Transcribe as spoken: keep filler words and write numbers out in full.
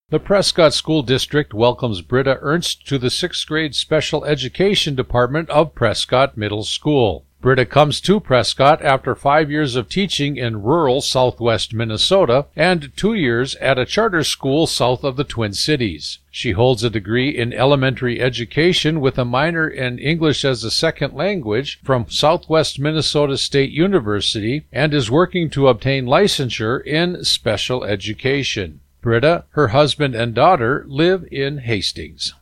The Prescott School District welcomes Britta Ernst to the sixth grade Special Education Department of Prescott Middle School. Britta comes to Prescott after five years of teaching in rural southwest Minnesota and two years at a charter school south of the Twin Cities. She holds a degree in elementary education with a minor in English as a second language from Southwest Minnesota State University and is working to obtain licensure in special education. Britta, her husband, and daughter live in Hastings.